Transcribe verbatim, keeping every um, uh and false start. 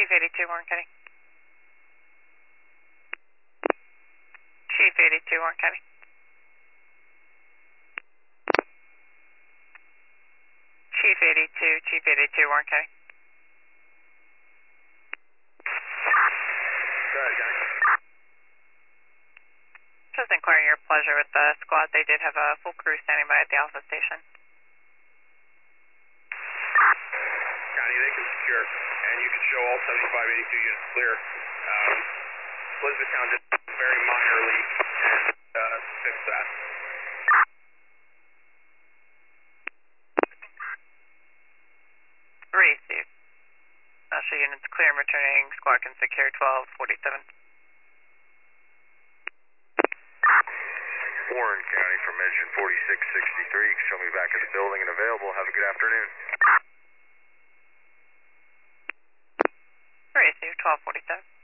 eighty-two, Warren County. Chief eighty-two, Warren County. Chief eighty-two, Chief eighty-two, Warren County. Go ahead, County. Just inquiring your pleasure with the squad. They did have a full crew standing by at the Alpha station. County, they can secure, and you can show all seventy-five eighty-two units clear. Um, Elizabethtown did very minorly and uh, fix that. Received. I'll show units clear and returning. Squad can secure twelve forty-seven. Warren County from engine forty-six sixty-three. Show me back at the building and available. Have a good afternoon. Received, twelve forty-seven.